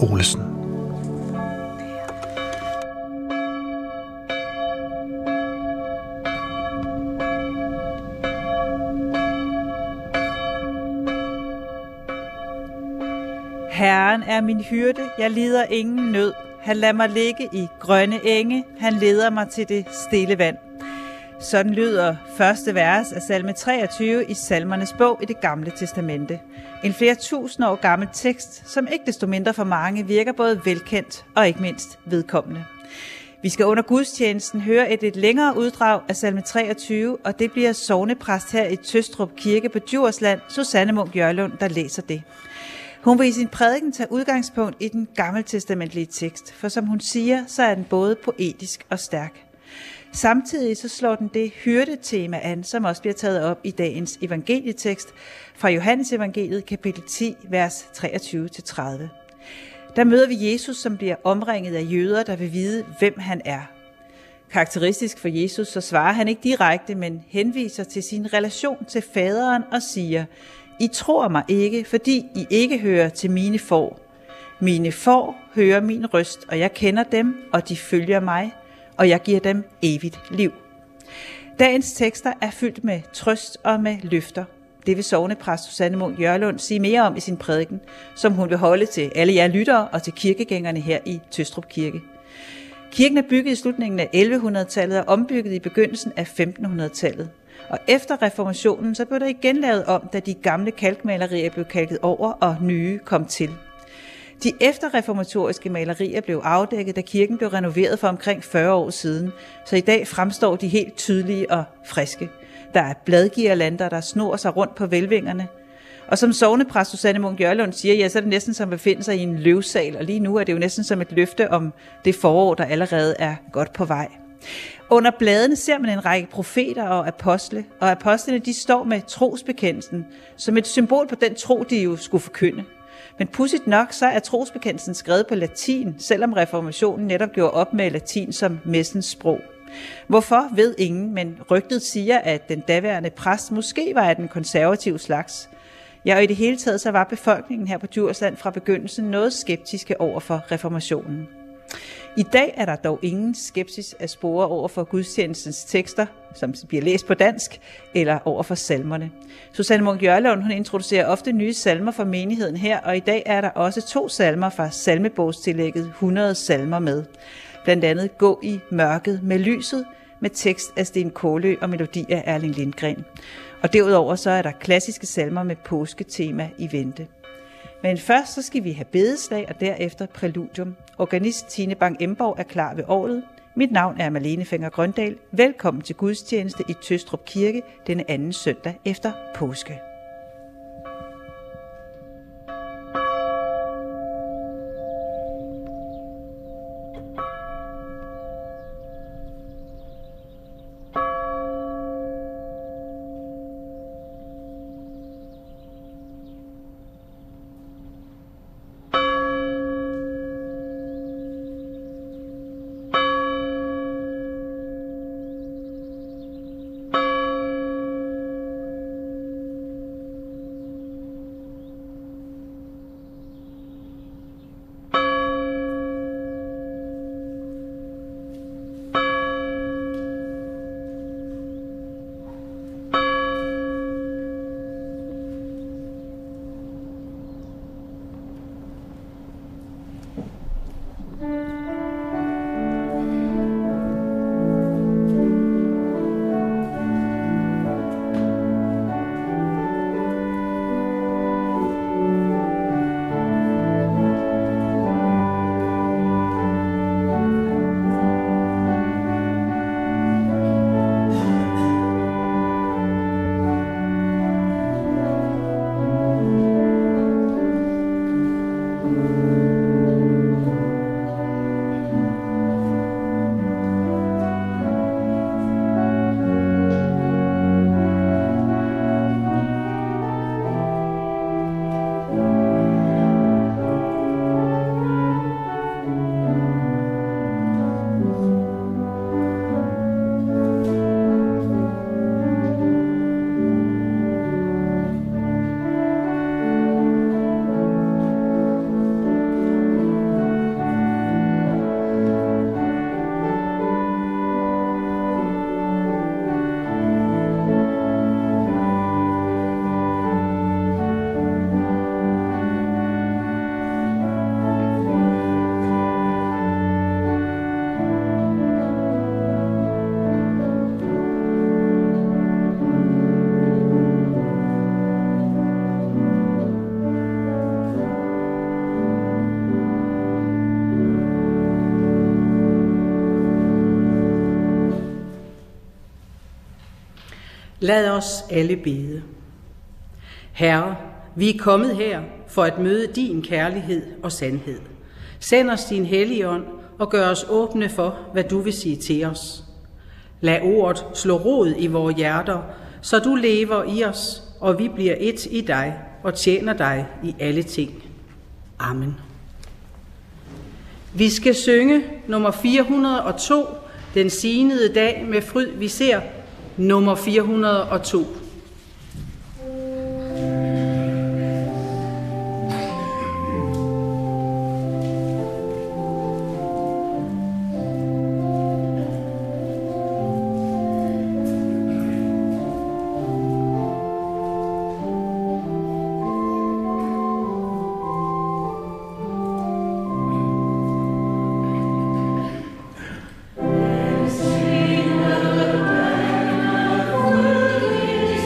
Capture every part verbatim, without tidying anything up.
Olesen. Herren er min hyrde, jeg lider ingen nød. Han lader mig ligge i grønne enge, han leder mig til det stille vand. Sådan lyder første vers af salme treogtyve i Salmernes bog i Det Gamle Testamente. En flere tusind år gammel tekst, som ikke desto mindre for mange virker både velkendt og ikke mindst vedkommende. Vi skal under gudstjenesten høre et lidt længere uddrag af salme treogtyve, og det bliver sognepræst her i Tøstrup Kirke på Djursland, Susanne Munk Jørlund, der læser det. Hun vil i sin prædiken tage udgangspunkt i den gammeltestamentlige tekst, for som hun siger, så er den både poetisk og stærk. Samtidig så slår den det hyrdetema an, som også bliver taget op i dagens evangelietekst fra Johannes evangeliet kapitel ti, vers treogtyve til tredive. Der møder vi Jesus, som bliver omringet af jøder, der vil vide, hvem han er. Karakteristisk for Jesus, så svarer han ikke direkte, men henviser til sin relation til faderen og siger: I tror mig ikke, fordi I ikke hører til mine får. Mine får hører min røst, og jeg kender dem, og de følger mig, og jeg giver dem evigt liv. Dagens tekster er fyldt med trøst og med løfter. Det vil sognepræst Susanne Munk Jørlund sige mere om i sin prædiken, som hun vil holde til alle jer lyttere og til kirkegængerne her i Tøstrup Kirke. Kirken er bygget i slutningen af elleve-hundredetallet og ombygget i begyndelsen af femtenhundredetallet. Og efter reformationen, så blev der igen lavet om, da de gamle kalkmalerier blev kalket over, og nye kom til. De efterreformatoriske malerier blev afdækket, da kirken blev renoveret for omkring fyrre år siden, så i dag fremstår de helt tydelige og friske. Der er bladgirlander, der snor sig rundt på hvælvingerne. Og som sognepræst Susanne Munk Jørlund siger, ja, så er det næsten som at befinde sig i en løvsal, og lige nu er det jo næsten som et løfte om det forår, der allerede er godt på vej. Under bladene ser man en række profeter og apostle, og apostlene de står med trosbekendelsen som et symbol på den tro, de jo skulle forkynde. Men pudsigt nok, så er trosbekendelsen skrevet på latin, selvom reformationen netop gjorde op med latin som messens sprog. Hvorfor ved ingen, men rygtet siger, at den daværende præst måske var af den konservative slags. Ja, og i det hele taget så var befolkningen her på Djursland fra begyndelsen noget skeptiske over for reformationen. I dag er der dog ingen skepsis at spore over for gudstjenestens tekster, som bliver læst på dansk, eller over for salmerne. Susanne Munk Jørlund, hun introducerer ofte nye salmer for menigheden her, og i dag er der også to salmer fra salmebogstillægget hundrede salmer med. Blandt andet Gå i mørket med lyset, med tekst af Sten Kålø og melodi af Erling Lindgren. Og derudover så er der klassiske salmer med påsketema i vente. Men først så skal vi have bedeslag og derefter præludium. Organist Tine Bang Emborg er klar ved orglet. Mit navn er Malene Fenger Grøndal. Velkommen til gudstjeneste i Tøstrup Kirke denne anden søndag efter påske. Lad os alle bede. Herre, vi er kommet her for at møde din kærlighed og sandhed. Send os din Helligånd og gør os åbne for, hvad du vil sige til os. Lad ordet slå rod i vores hjerter, så du lever i os, og vi bliver et i dig og tjener dig i alle ting. Amen. Vi skal synge nummer fire hundrede og to, den signede dag med fryd vi ser, nummer fire hundrede og to. Sing the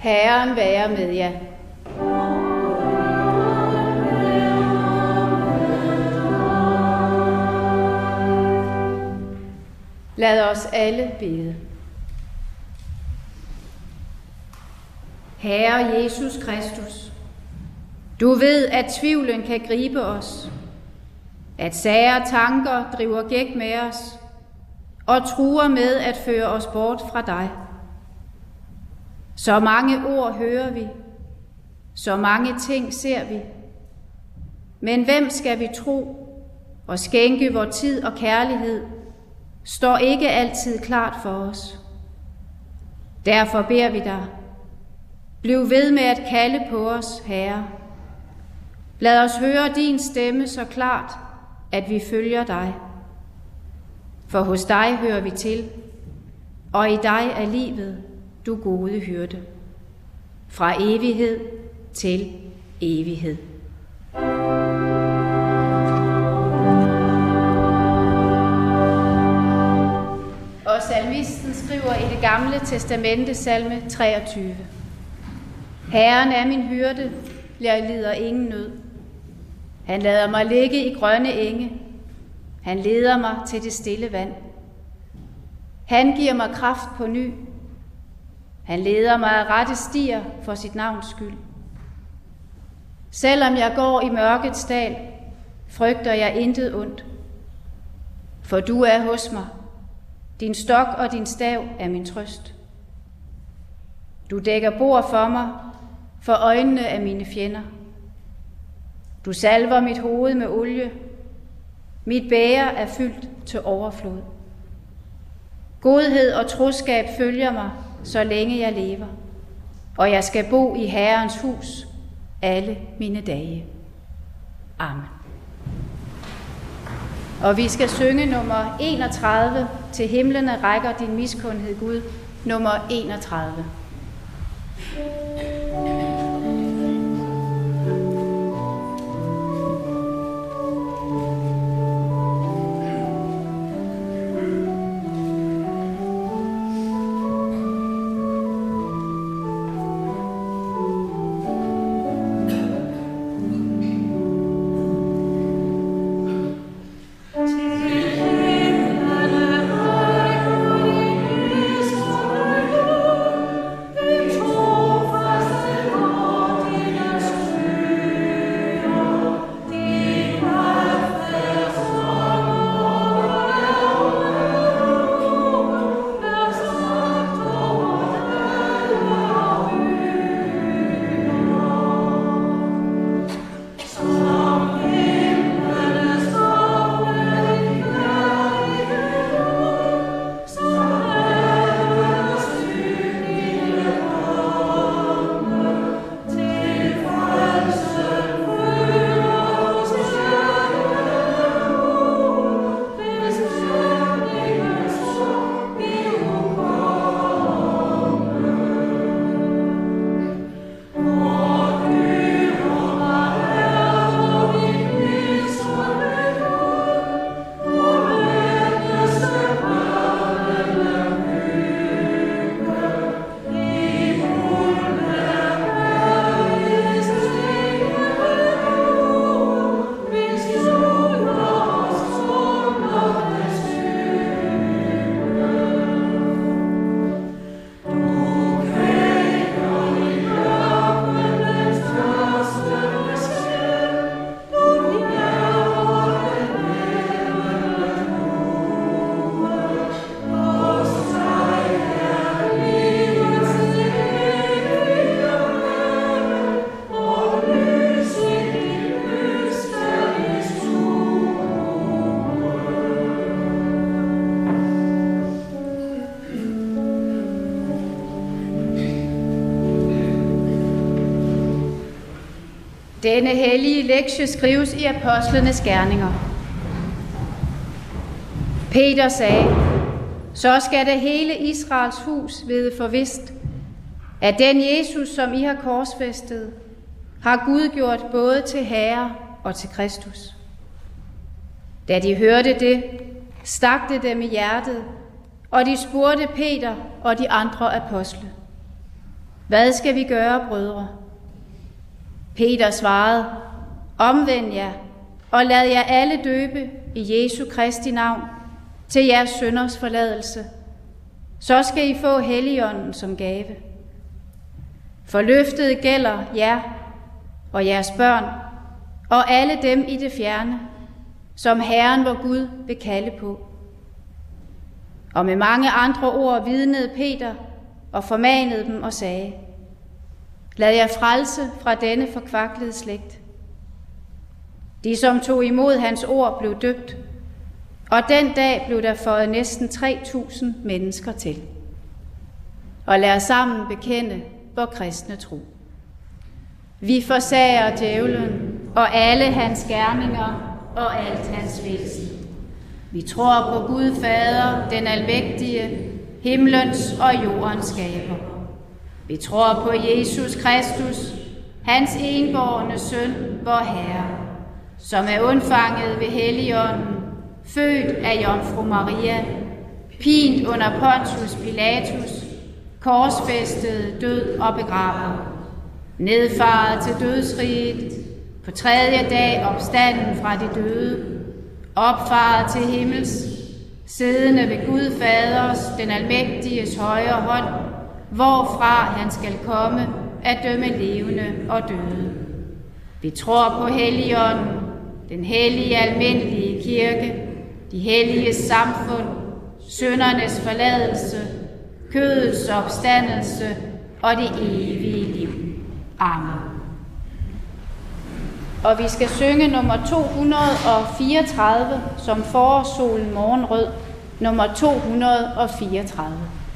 Herren være med jer. Lad os alle bede. Herre Jesus Kristus, du ved, at tvivlen kan gribe os, at sære tanker driver gæk med os og truer med at føre os bort fra dig. Så mange ord hører vi, så mange ting ser vi, men hvem skal vi tro og skænke vor tid og kærlighed, står ikke altid klart for os. Derfor beder vi dig, bliv ved med at kalde på os, Herre. Lad os høre din stemme så klart, at vi følger dig. For hos dig hører vi til, og i dig er livet, du gode hyrde. Fra evighed til evighed. Og salmisten skriver i det gamle testamente, salme treogtyve. Herren er min hyrde, jeg lider ingen nød. Han lader mig ligge i grønne enge. Han leder mig til det stille vand. Han giver mig kraft på ny. Han leder mig af rette stier for sit navns skyld. Selvom jeg går i mørkets dal, frygter jeg intet ondt. For du er hos mig. Din stok og din stav er min trøst. Du dækker bord for mig, for øjnene af mine fjender. Du salver mit hoved med olie. Mit bæger er fyldt til overflod. Godhed og troskab følger mig, så længe jeg lever, og jeg skal bo i Herrens hus alle mine dage. Amen. Og vi skal synge nummer enogtredive, Til himlene rækker din miskundhed, Gud, nummer enogtredive. Denne hellige lektie skrives i apostlenes gerninger. Peter sagde, så skal det hele Israels hus vide forvist, at den Jesus, som I har korsfæstet, har Gud gjort både til Herre og til Kristus. Da de hørte det, stak det dem i hjertet, og de spurgte Peter og de andre apostle, Hvad skal vi gøre, brødre? Peter svarede, omvend jer, og lad jer alle døbe i Jesu Kristi navn til jeres synders forladelse. Så skal I få Helligånden som gave. For løftet gælder jer og jeres børn, og alle dem i det fjerne, som Herren vor Gud vil kalde på. Og med mange andre ord vidnede Peter og formanede dem og sagde, lad jer frelse fra denne forkvaklede slægt. De, som tog imod hans ord, blev døbt, og den dag blev der føjet næsten tre tusind mennesker til. Og lad os sammen bekende vor kristne tro. Vi forsager djævlen og alle hans gerninger og alt hans væsen. Vi tror på Gud Fader, den almægtige, himlens og jordens skaber. Vi tror på Jesus Kristus, hans enbårne søn, vor Herre, som er undfanget ved Helligånden, født af Jomfru Maria, pint under Pontius Pilatus, korsfæstet, død og begravet, nedfaret til dødsriget, på tredje dag opstanden fra de døde, opfaret til himmels, siddende ved Gud Faders, den almægtiges højre hånd, hvorfra han skal komme at dømme levende og døde. Vi tror på Helligånden, den hellige almindelige kirke, de helliges samfund, syndernes forladelse, kødets opstandelse og det evige liv. Amen. Og vi skal synge nummer to hundrede fireogtredive, som forårssolen morgenrød, nummer to hundrede fireogtredive.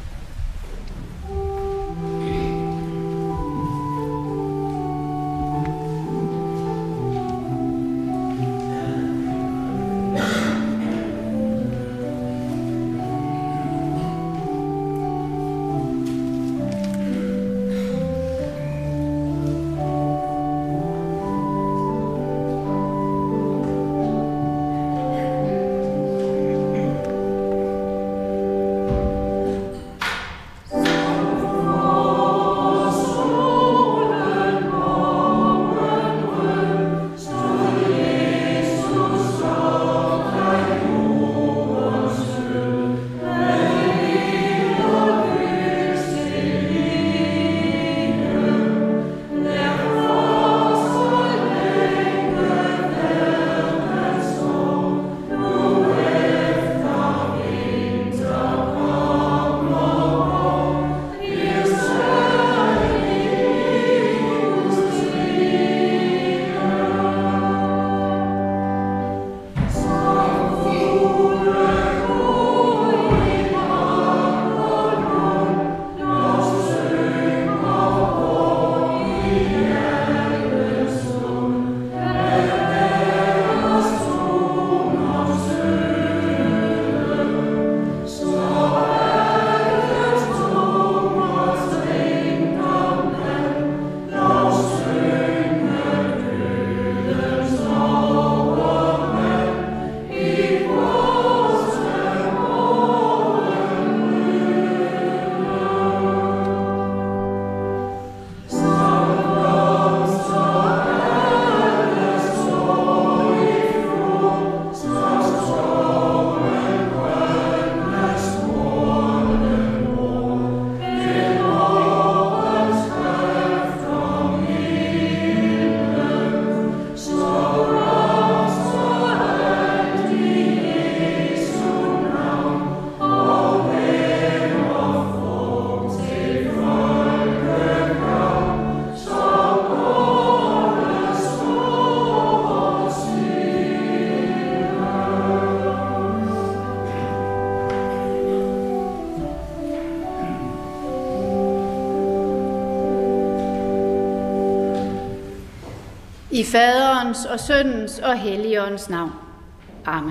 I Faderens og Søndens og Helligåndens navn. Amen.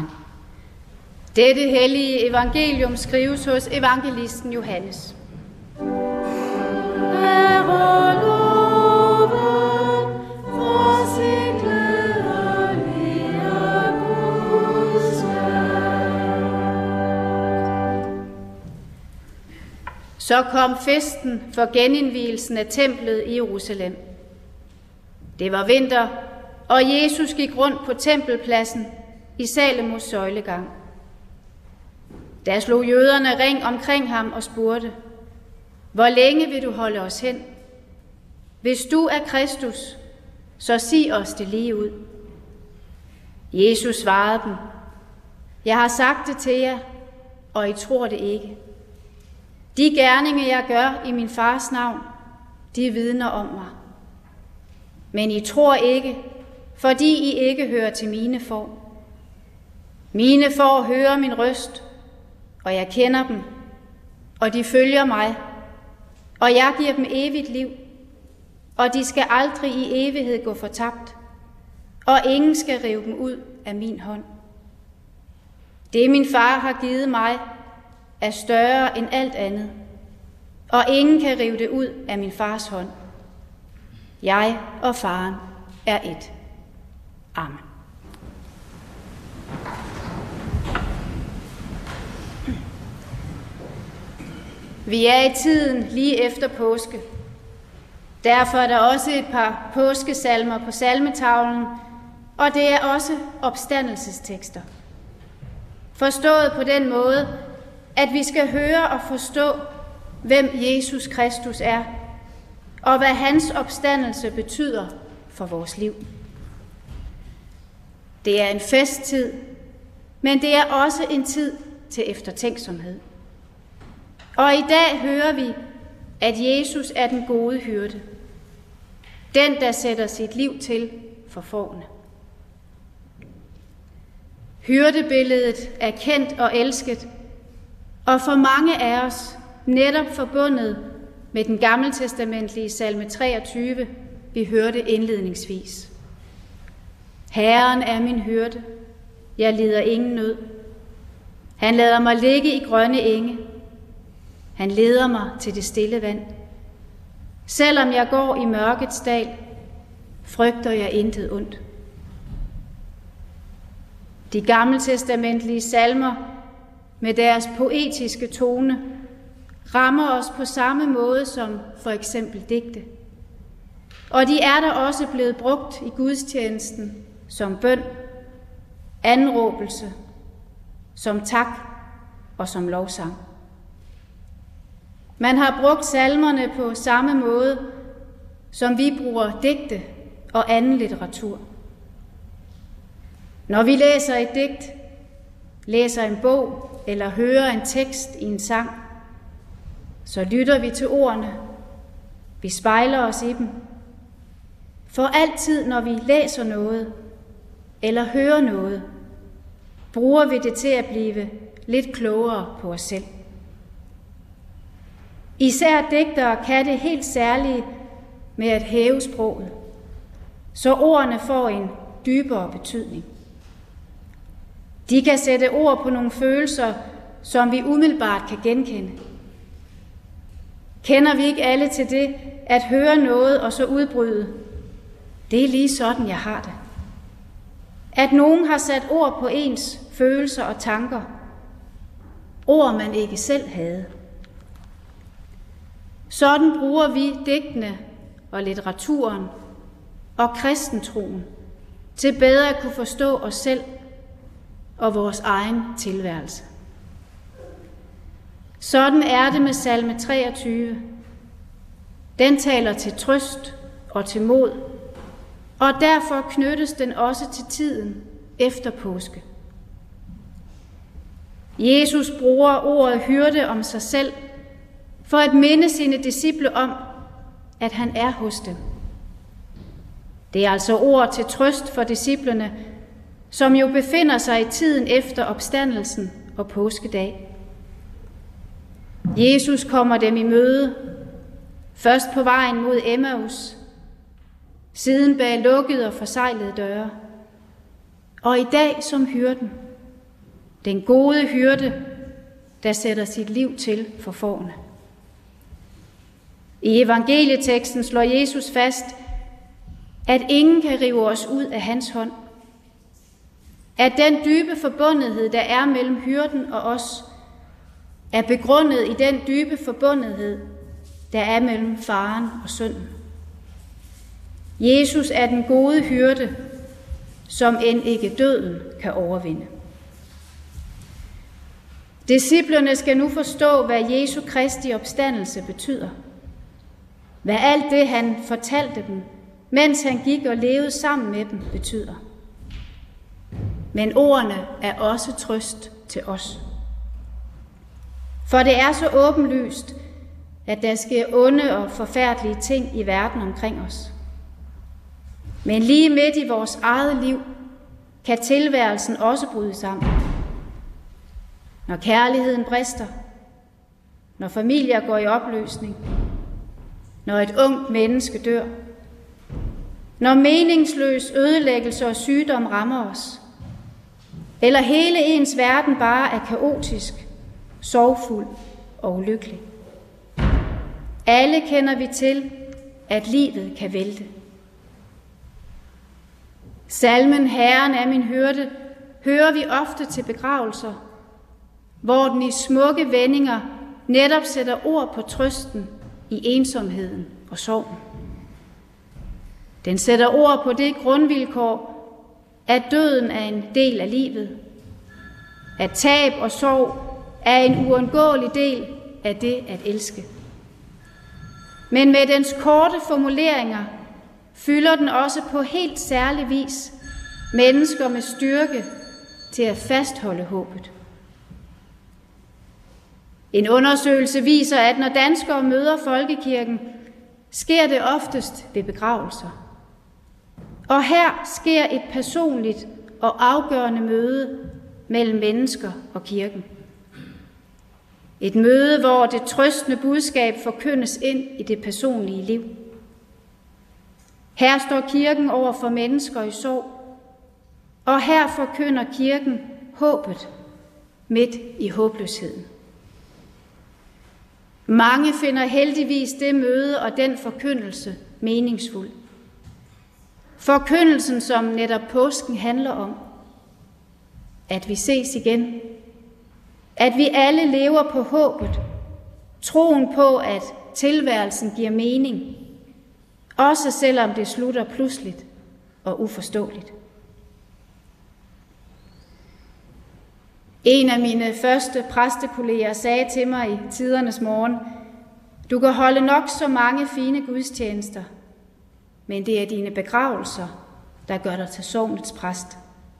Dette hellige evangelium skrives hos evangelisten Johannes. Så kom festen for genindvielsen af templet i Jerusalem. Det var vinter, og Jesus gik rundt på tempelpladsen i Salemos søjlegang. Der slog jøderne ring omkring ham og spurgte: Hvor længe vil du holde os hen? Hvis du er Kristus, så sig os det lige ud. Jesus svarede dem: Jeg har sagt det til jer, og I tror det ikke. De gerninger, jeg gør i min fars navn, de vidner om mig. Men I tror ikke, fordi I ikke hører til mine får. Mine får hører min røst, og jeg kender dem, og de følger mig, og jeg giver dem evigt liv, og de skal aldrig i evighed gå fortabt, og ingen skal rive dem ud af min hånd. Det min far har givet mig, er større end alt andet, og ingen kan rive det ud af min fars hånd. Jeg og faren er et. Amen. Vi er i tiden lige efter påske. Derfor er der også et par påskesalmer på salmetavlen, og det er også opstandelsestekster. Forstået på den måde, at vi skal høre og forstå, hvem Jesus Kristus er, og hvad hans opstandelse betyder for vores liv. Det er en festtid, men det er også en tid til eftertænksomhed. Og i dag hører vi, at Jesus er den gode hyrde, den der sætter sit liv til for fårene. Hyrdebilledet er kendt og elsket, og for mange af os netop forbundet med den gammeltestamentlige salme treogtyve, vi hørte indledningsvis. Herren er min hyrde, jeg lider ingen nød. Han lader mig ligge i grønne enge. Han leder mig til det stille vand. Selvom jeg går i mørkets dal, frygter jeg intet ondt. De gammeltestamentlige salmer med deres poetiske tone rammer os på samme måde som for eksempel digte. Og de er der også blevet brugt i gudstjenesten som bøn, anråbelse, som tak og som lovsang. Man har brugt salmerne på samme måde, som vi bruger digte og anden litteratur. Når vi læser et digt, læser en bog eller hører en tekst i en sang, så lytter vi til ordene, vi spejler os i dem. For altid, når vi læser noget eller hører noget, bruger vi det til at blive lidt klogere på os selv. Især digtere kan det helt særlige med at hæve sproget, så ordene får en dybere betydning. De kan sætte ord på nogle følelser, som vi umiddelbart kan genkende. Kender vi ikke alle til det, at høre noget og så udbryde: det er lige sådan, jeg har det. At nogen har sat ord på ens følelser og tanker. Ord, man ikke selv havde. Sådan bruger vi digtene og litteraturen og kristentroen til bedre at kunne forstå os selv og vores egen tilværelse. Sådan er det med salme treogtyve. Den taler til trøst og til mod, og derfor knyttes den også til tiden efter påske. Jesus bruger ordet hyrde om sig selv for at minde sine disciple om, at han er hos dem. Det er altså ord til trøst for disciplene, som jo befinder sig i tiden efter opstandelsen og påskedag. Jesus kommer dem i møde, først på vejen mod Emmaus, siden bag lukkede og forseglede døre, og i dag som hyrden, den gode hyrde, der sætter sit liv til for fårene. I evangelieteksten slår Jesus fast, at ingen kan rive os ud af hans hånd. At den dybe forbundethed, der er mellem hyrden og os, er begrundet i den dybe forbundethed, der er mellem faren og sønnen. Jesus er den gode hyrde, som end ikke døden kan overvinde. Disciplerne skal nu forstå, hvad Jesu Kristi opstandelse betyder. Hvad alt det, han fortalte dem, mens han gik og levede sammen med dem, betyder. Men ordene er også trøst til os. For det er så åbenlyst, at der sker onde og forfærdelige ting i verden omkring os. Men lige midt i vores eget liv kan tilværelsen også bryde sammen. Når kærligheden brister, når familier går i opløsning, når et ungt menneske dør, når meningsløs ødelæggelse og sygdom rammer os, eller hele ens verden bare er kaotisk, sorgfuld og ulykkelig. Alle kender vi til, at livet kan vælte. Salmen Herren er min hyrde hører vi ofte til begravelser, hvor den i smukke vendinger netop sætter ord på trøsten i ensomheden og sorgen. Den sætter ord på det grundvilkår, at døden er en del af livet, at tab og sorg er en uundgåelig del af det at elske. Men med dens korte formuleringer fylder den også på helt særlig vis mennesker med styrke til at fastholde håbet. En undersøgelse viser, at når danskere møder folkekirken, sker det oftest ved begravelser. Og her sker et personligt og afgørende møde mellem mennesker og kirken. Et møde, hvor det trøstende budskab forkyndes ind i det personlige liv. Her står kirken over for mennesker i sorg, og her forkynder kirken håbet midt i håbløsheden. Mange finder heldigvis det møde og den forkyndelse meningsfuld. Forkyndelsen, som netop påsken handler om, at vi ses igen, at vi alle lever på håbet, troen på, at tilværelsen giver mening, også selvom det slutter pludseligt og uforståeligt. En af mine første præstekolleger sagde til mig i tidernes morgen, du kan holde nok så mange fine gudstjenester, men det er dine begravelser, der gør dig til sognets præst.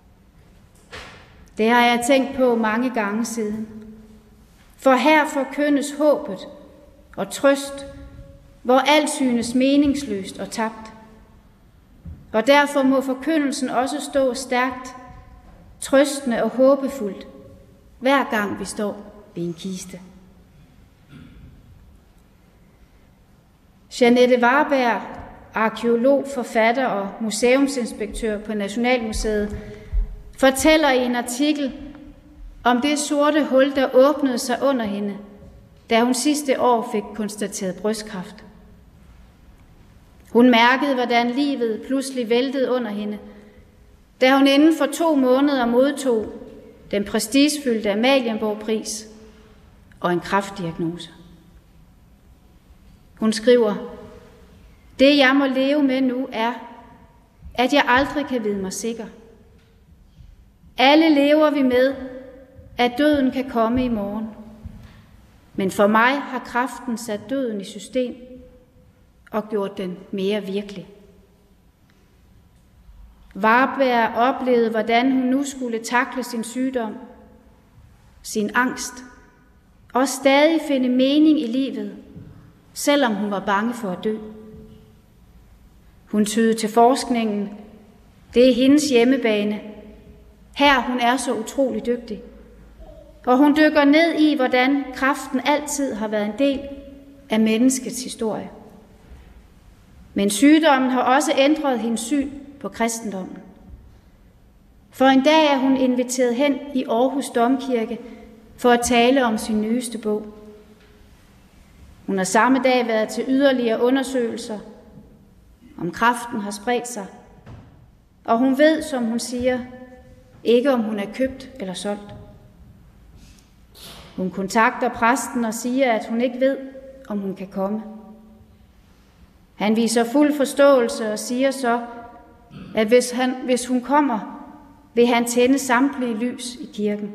Det har jeg tænkt på mange gange siden. For her forkyndes håbet og trøst, hvor alt synes meningsløst og tabt. Og derfor må forkyndelsen også stå stærkt, trøstende og håbefuldt, hver gang vi står ved en kiste. Jeanette Varberg, arkæolog, forfatter og museumsinspektør på Nationalmuseet, fortæller i en artikel om det sorte hul, der åbnede sig under hende, da hun sidste år fik konstateret brystkræft. Hun mærkede, hvordan livet pludselig væltede under hende, da hun inden for to måneder modtog den prestigefyldte Amalienborg-pris og en kræftdiagnose. Hun skriver, det jeg må leve med nu er, at jeg aldrig kan vide mig sikker. Alle lever vi med, at døden kan komme i morgen. Men for mig har kræften sat døden i system og gjort den mere virkelig. Varberg oplevede, hvordan hun nu skulle takle sin sygdom, sin angst, og stadig finde mening i livet, selvom hun var bange for at dø. Hun tydede til forskningen. Det er hendes hjemmebane. Her hun er så utrolig dygtig. Og hun dykker ned i, hvordan kræften altid har været en del af menneskets historie. Men sygdommen har også ændret hendes syn på kristendommen. For en dag er hun inviteret hen i Aarhus Domkirke for at tale om sin nyeste bog. Hun har samme dag været til yderligere undersøgelser, om kræften har spredt sig, og hun ved, som hun siger, ikke om hun er købt eller solgt. Hun kontakter præsten og siger, at hun ikke ved, om hun kan komme. Han viser fuld forståelse og siger så, at hvis, han, hvis hun kommer, vil han tænde samtlige lys i kirken.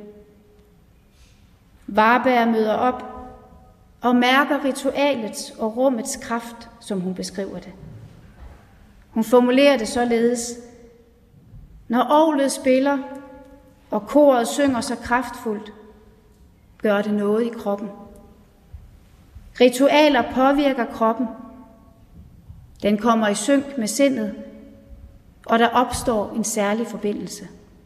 Varberg møder op og mærker ritualets og rummets kraft, som hun beskriver det. Hun formulerer det således: når orglet spiller, og koret synger så kraftfuldt, gør det noget i kroppen. Ritualer påvirker kroppen. Den kommer i synk med sindet, og der opstår en særlig forbindelse.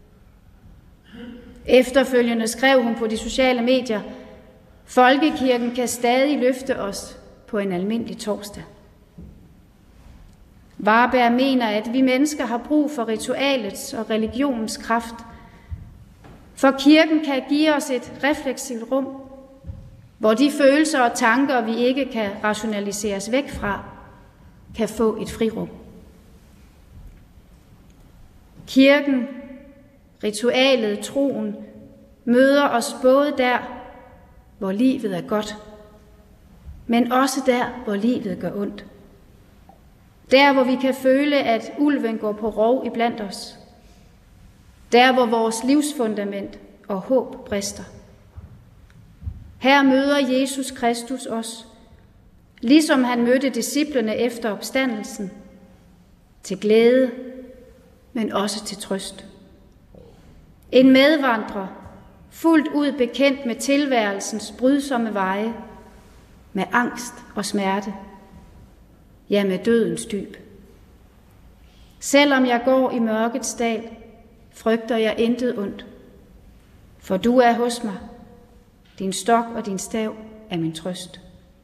Efterfølgende skrev hun på de sociale medier: folkekirken kan stadig løfte os på en almindelig torsdag. Varberg mener, at vi mennesker har brug for ritualets og religionens kraft, for kirken kan give os et refleksivt rum, hvor de følelser og tanker, vi ikke kan rationaliseres væk fra, kan få et frirum. Kirken, ritualet, troen, møder os både der, hvor livet er godt, men også der, hvor livet gør ondt. Der, hvor vi kan føle, at ulven går på rov iblandt os. Der, hvor vores livsfundament og håb brister. Her møder Jesus Kristus os, ligesom han mødte disciplene efter opstandelsen, til glæde, men også til trøst. En medvandrer, fuldt ud bekendt med tilværelsens brydsomme veje, med angst og smerte, ja, med dødens dyb. Selvom jeg går i mørkets dal, frygter jeg intet ondt, for du er hos mig, din stok og din stav er min trøst.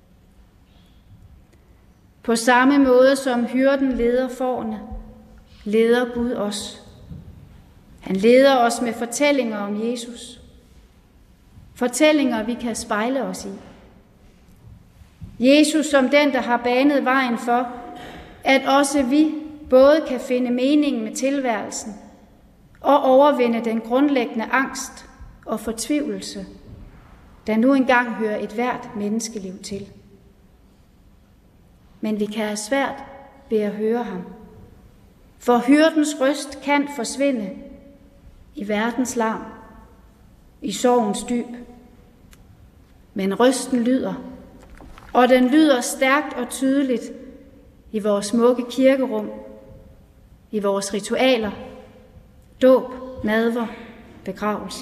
På samme måde som hyrden leder fårene, leder Gud os. Han leder os med fortællinger om Jesus. Fortællinger, vi kan spejle os i. Jesus som den, der har banet vejen for, at også vi både kan finde mening med tilværelsen og overvinde den grundlæggende angst og fortvivlelse, der nu engang hører et hvert menneskeliv til. Men vi kan have svært ved at høre ham, for hyrdens røst kan forsvinde i verdens larm, i sorgens dyb. Men røsten lyder, og den lyder stærkt og tydeligt i vores smukke kirkerum, i vores ritualer, dåb, nadver, begravelse.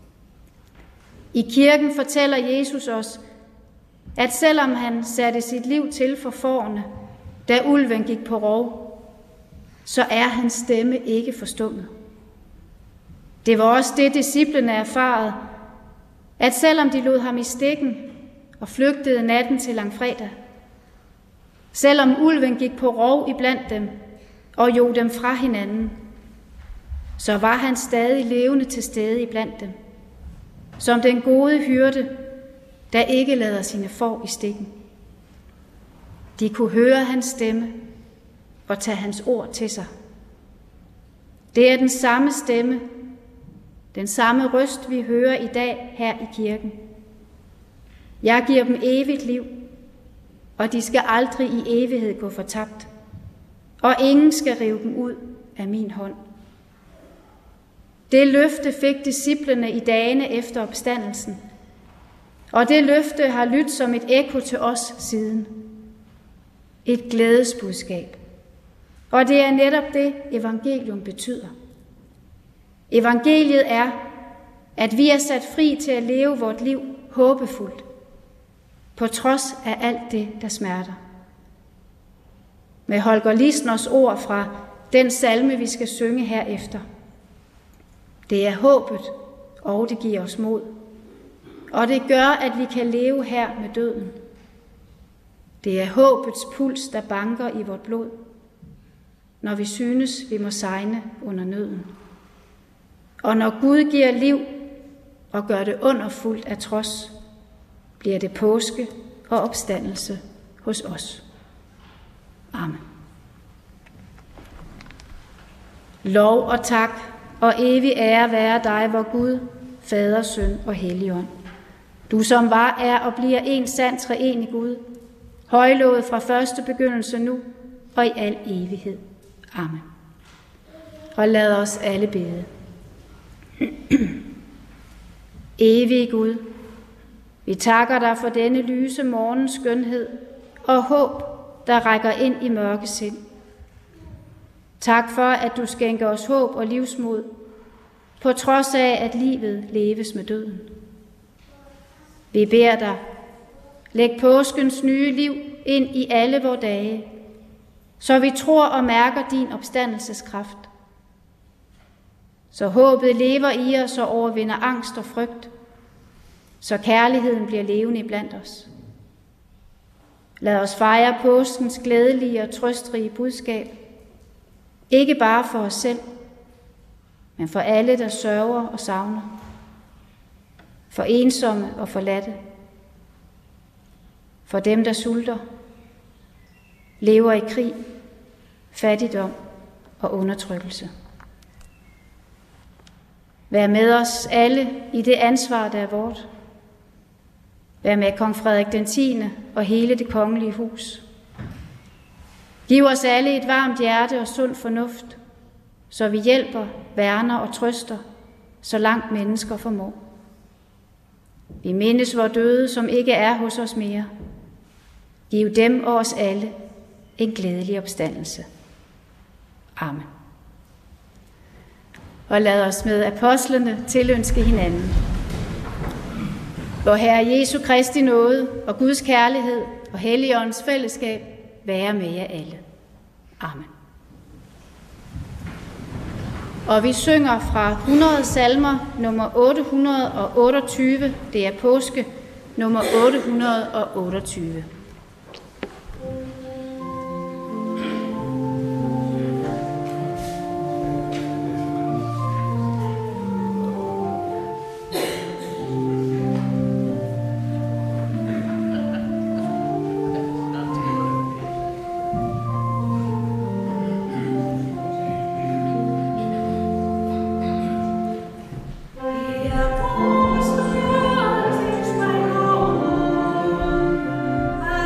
I kirken fortæller Jesus os, at selvom han satte sit liv til for fårene, da ulven gik på rov, så er hans stemme ikke forstummet. Det var også det, disciplene erfarede, at selvom de lod ham i stikken og flygtede natten til langfredag, selvom ulven gik på rov iblandt dem og jog dem fra hinanden, så var han stadig levende til stede iblandt dem, som den gode hyrde, der ikke lader sine får i stikken. De kunne høre hans stemme og tage hans ord til sig. Det er den samme stemme, den samme røst, vi hører i dag her i kirken. Jeg giver dem evigt liv, og de skal aldrig i evighed gå fortabt, og ingen skal rive dem ud af min hånd. Det løfte fik disciplene i dagene efter opstandelsen, og det løfte har lyttet som et ekko til os siden. Et glædesbudskab. Og det er netop det, evangelium betyder. Evangeliet er, at vi er sat fri til at leve vort liv håbefuldt, på trods af alt det, der smerter. Med Holger Lisners ord fra den salme, vi skal synge herefter. Det er håbet, og det giver os mod. Og det gør, at vi kan leve her med døden. Det er håbets puls, der banker i vort blod, når vi synes, vi må segne under nøden. Og når Gud giver liv og gør det underfuldt af trods, bliver det påske og opstandelse hos os. Amen. Lov og tak og evig ære være dig, vor Gud, Fader, Søn og Helligånd, Du som var, er og bliver en sand treenig Gud, højlovet fra første begyndelse nu og i al evighed. Amen. Og lad os alle bede. Evige Gud, vi takker dig for denne lyse morgens skønhed og håb, der rækker ind i mørke sind. Tak for, at du skænker os håb og livsmod, på trods af, at livet leves med døden. Vi beder dig, læg påskens nye liv ind i alle vore dage, så vi tror og mærker din opstandelseskraft. Så håbet lever i os og overvinder angst og frygt, så kærligheden bliver levende blandt os. Lad os fejre påskens glædelige og trøstrige budskab, ikke bare for os selv, men for alle, der sørger og savner, for ensomme og forladte, for dem, der sulter, lever i krig, fattigdom og undertrykkelse. Vær med os alle i det ansvar, der er vort. Vær med kong Frederik den tiende og hele det kongelige hus. Giv os alle et varmt hjerte og sund fornuft, så vi hjælper, værner og trøster, så langt mennesker formår. Vi mindes vor døde, som ikke er hos os mere. Giv dem og os alle en glædelig opstandelse. Amen. Og lad os med apostlene tilønske hinanden. Vor Herre Jesu Kristi nåde og Guds kærlighed og Helligåndens fællesskab være med jer alle. Amen. Og vi synger fra hundrede salmer nummer otte hundrede og otteogtyve. Det er påske nummer otte hundrede og otteogtyve. Ja,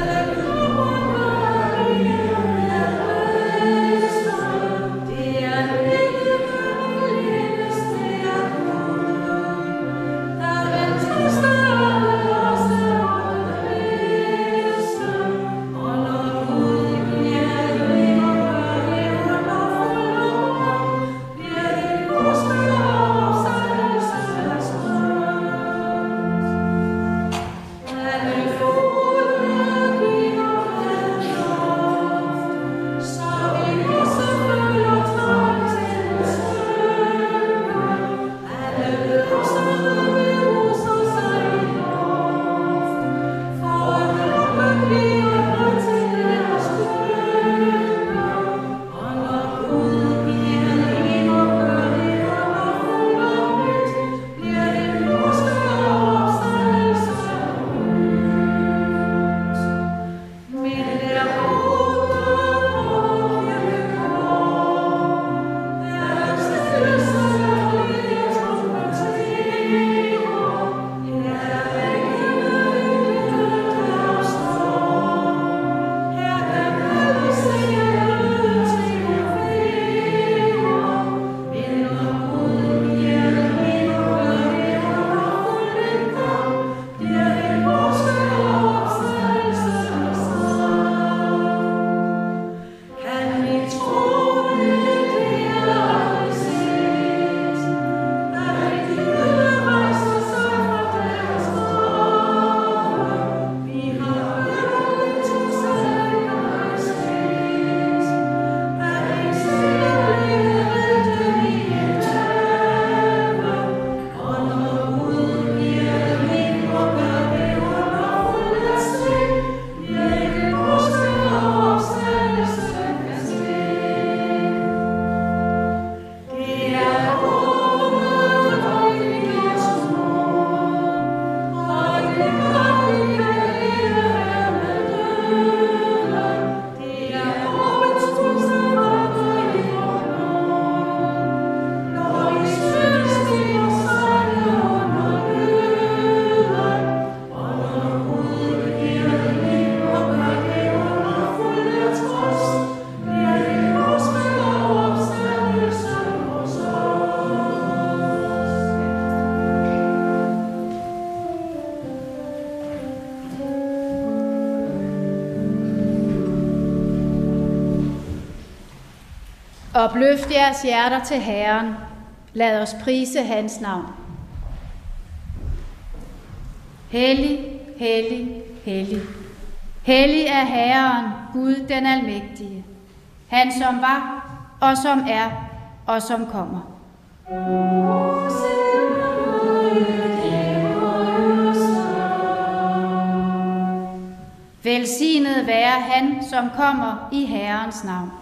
Opløft jeres hjerter til Herren. Lad os prise hans navn. Hellig, hellig, hellig. Hellig er Herren, Gud den almægtige. Han som var, og som er, og som kommer. Velsignet være han, som kommer i Herrens navn.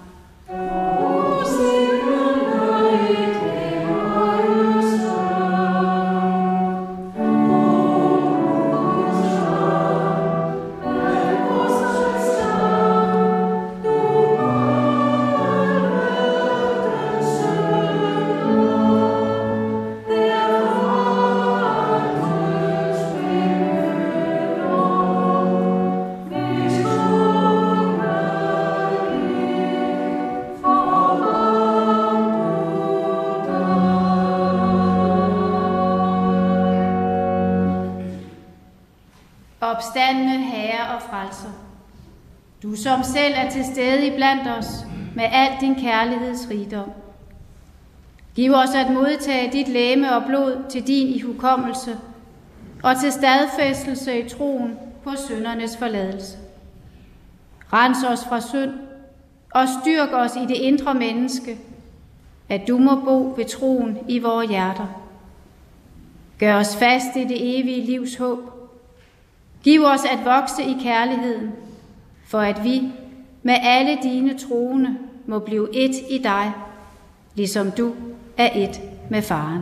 Opstandne Herre og Frelser, du som selv er til stede iblandt os med al din kærlighedsrigdom. Giv os at modtage dit legeme og blod til din ihukommelse og til stadfæstelse i troen på syndernes forladelse. Rens os fra synd og styrk os i det indre menneske, at du må bo ved troen i vores hjerter. Gør os fast i det evige livs håb. Giv os at vokse i kærligheden, for at vi med alle dine troende må blive et i dig, ligesom du er et med faren.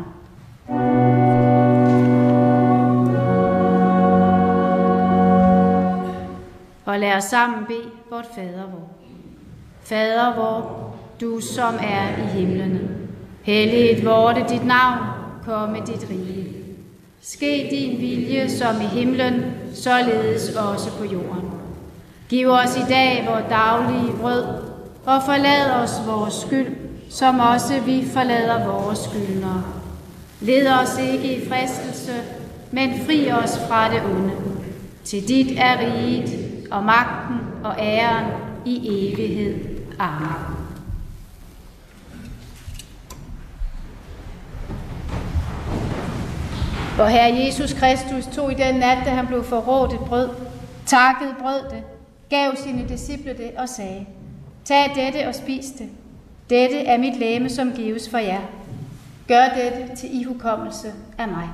Og lad os sammen bede vort Fader vor. Fader vor, du som er i himlene. Helliget vorte dit navn, komme dit rige. Ske din vilje som i himlen, således også på jorden. Giv os i dag vores daglige brød, og forlad os vores skyld, som også vi forlader vores skyldnere. Led os ikke i fristelse, men fri os fra det onde. Til dit er riget, og magten og æren i evighed. Amen. Hvor Herre Jesus Kristus tog i den nat, da han blev forrådt et brød, takkede brød det, gav sine disciple det og sagde: Tag dette og spis det. Dette er mit legeme, som gives for jer. Gør dette til ihukommelse af mig.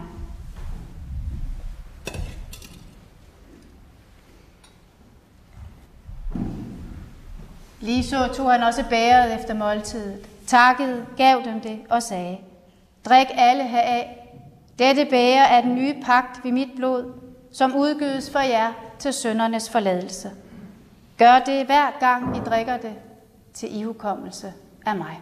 Lige så tog han også bægeret efter måltidet, takkede, gav dem det og sagde: Drik alle heraf. Dette bæger er den nye pagt ved mit blod, som udgydes for jer til syndernes forladelse. Gør det hver gang I drikker det til ihukommelse af mig.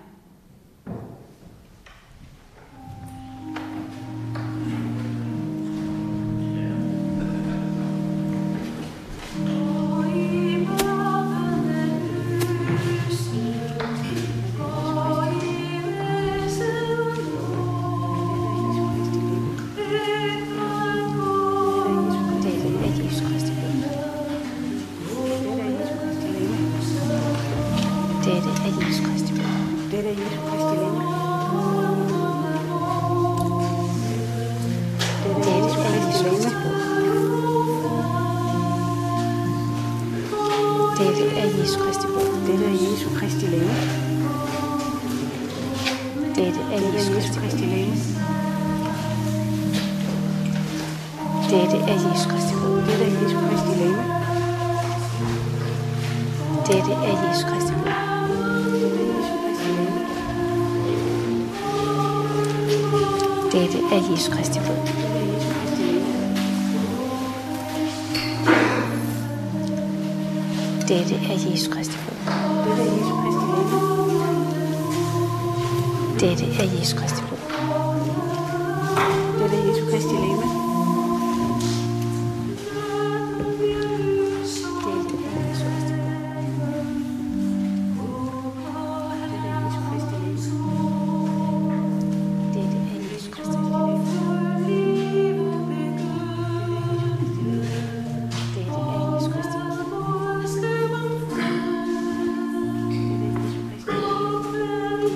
Dette er Jesu Kristi blod. Dette er Jesu Kristi legeme. Dette er Jesu Kristi blod. Dette er Jesu Kristi blod. Dette er Jesu Kristi blod. Dette er Jesu Kristi blod. Dette er Jesu Kristi legeme. Dette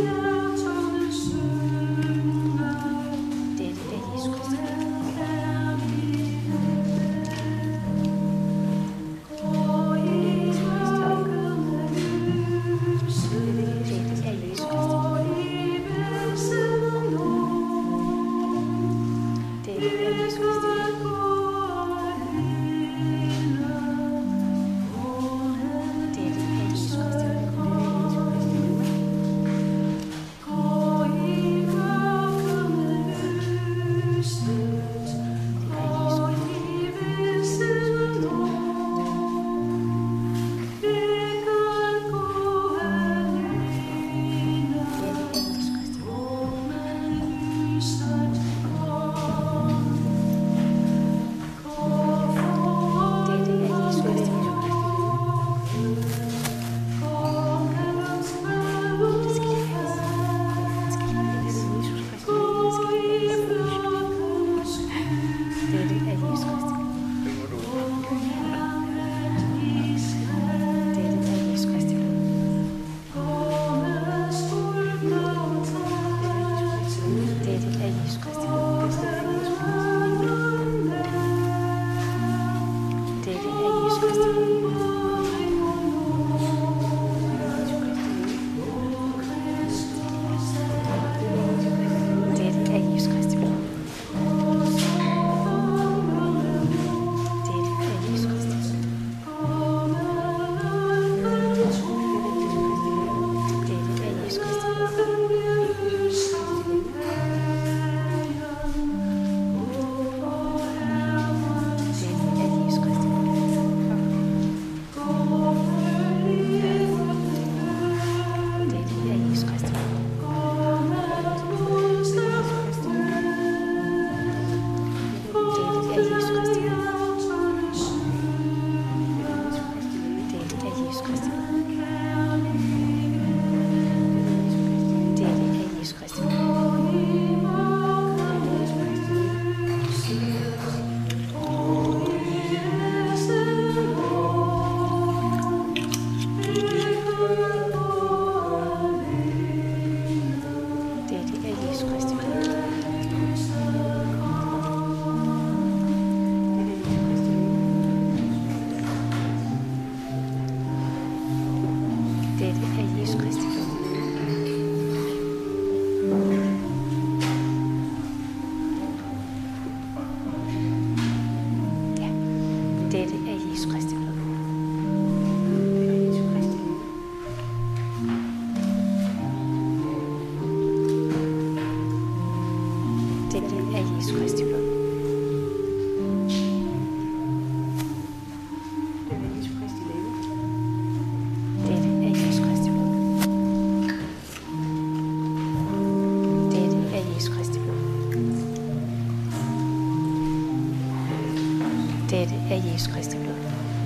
er Jesu Kristi blod.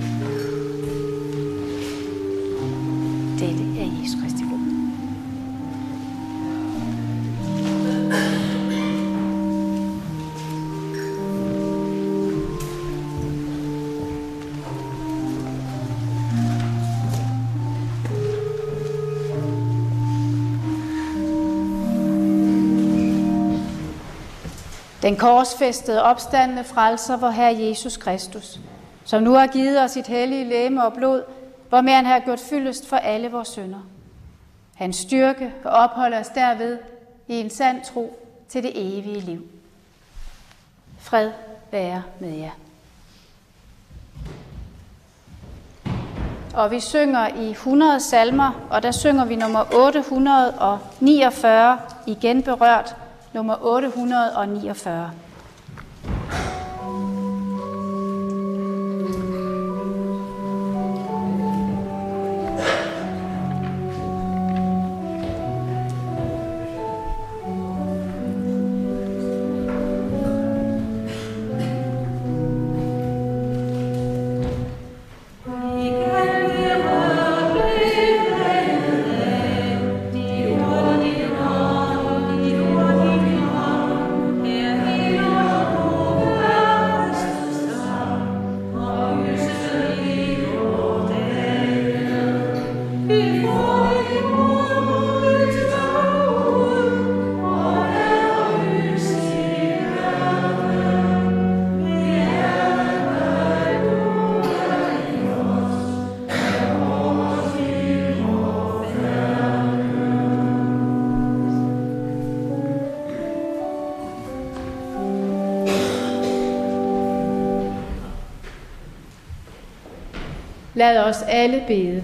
Dette er Jesu Kristi blod. Den korsfæstede opstandne frelser, vor Herre Jesus Kristus, som nu har givet os sit hellige legeme og blod, hvormed han har gjort fyldest for alle vores synder. Hans styrke og opholder os derved i en sand tro til det evige liv. Fred være med jer. Og vi synger i hundrede salmer, og der synger vi nummer otte hundrede niogfyrre, igen berørt, nummer otte hundrede niogfyrre. Lad os alle bede.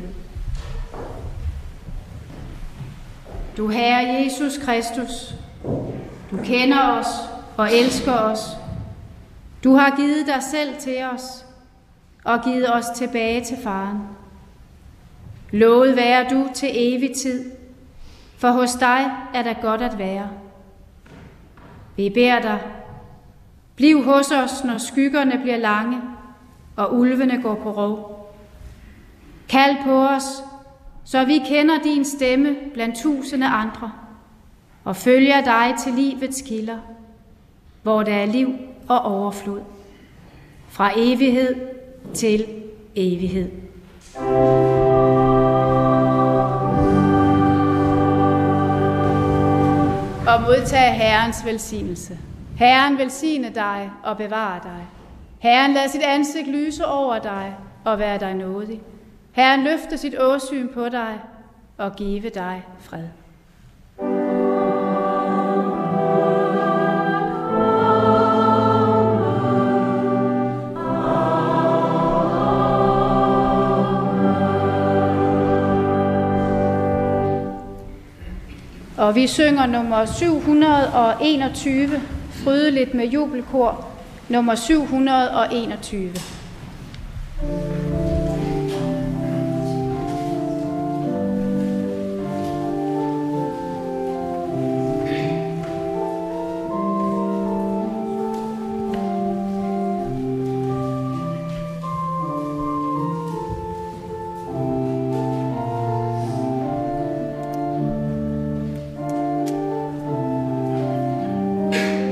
Du Herre Jesus Kristus, du kender os og elsker os. Du har givet dig selv til os og givet os tilbage til faren. Lovet være du til evig tid, for hos dig er der godt at være. Vi beder dig, bliv hos os, når skyggerne bliver lange og ulvene går på rov. Kald på os, så vi kender din stemme blandt tusinde andre, og følger dig til livets kilder, hvor der er liv og overflod, fra evighed til evighed. Og modtag Herrens velsignelse. Herren velsigne dig og bevare dig. Herren lad sit ansigt lyse over dig og være dig nådig. Herren løfte sit åsyn på dig og give dig fred. Og vi synger nummer syv hundrede enogtyve, frydeligt med jubelkor, nummer syv hundrede enogtyve.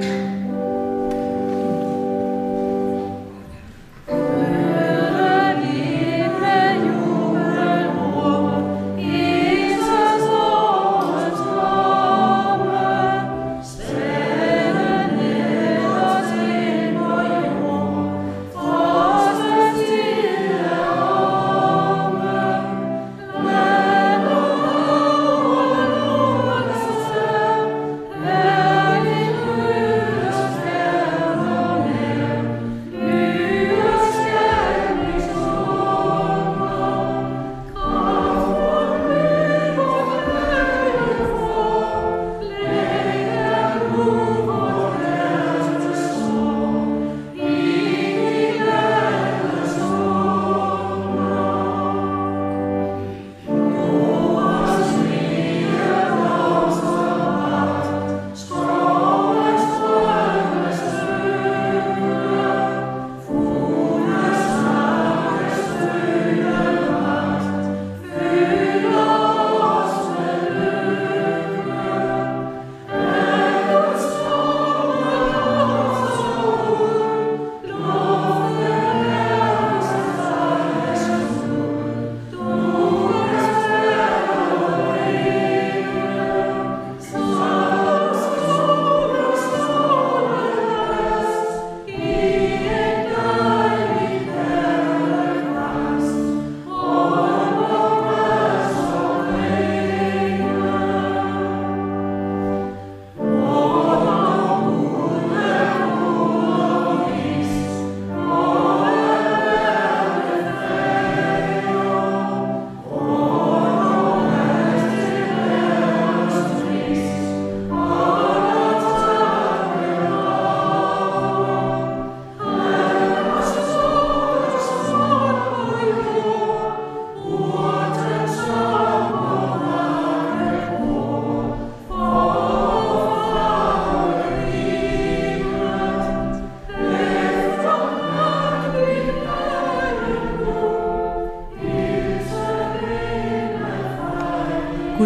Worthy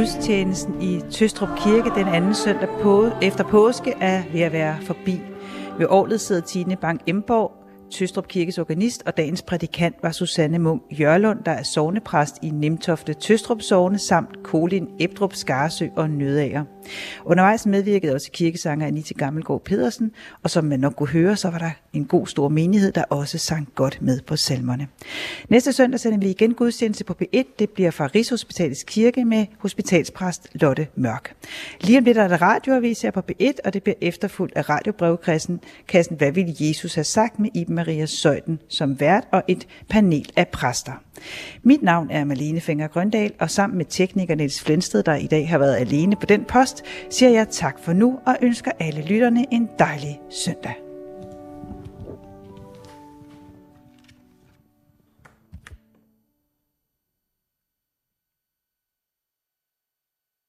gudstjenesten i Tøstrup Kirke den anden søndag på, efter påske er ved at være forbi. Ved orglet sidder Tine Bang Emborg, Tøstrup Kirkes organist, og dagens prædikant var Susanne Munk Jørlund, der er sognepræst i Nimtofte Tøstrup Sogne, samt Kolin Ebdrup Skarsø og Nødager. Undervejs medvirkede også kirkesanger Anita Gammelgaard Pedersen, og som man nok kunne høre, så var der en god stor menighed, der også sang godt med på salmerne. Næste søndag sender vi igen gudstjeneste på P et. Det bliver fra Rigshospitalets Kirke med hospitalspræst Lotte Mørk. Lige om lidt er der radioavis her på P et, og det bliver efterfulgt af radiobrevkassen kassen Hvad ville Jesus have sagt med Iben Maria Zeuthen som vært og et panel af præster. Mit navn er Malene Fenger Grøndal, og sammen med tekniker Niels Flensted, der i dag har været alene på den post, siger jeg tak for nu og ønsker alle lytterne en dejlig søndag.